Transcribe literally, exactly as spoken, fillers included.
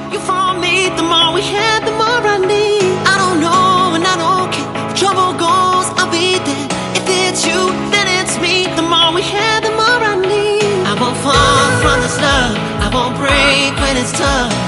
you from me. The more we had, the more I need. I don't know and I don't care. Where trouble goes, I'll be there. If it's you, then it's me. The more we had, the more I need. I won't fall from this love, I won't break when it's tough.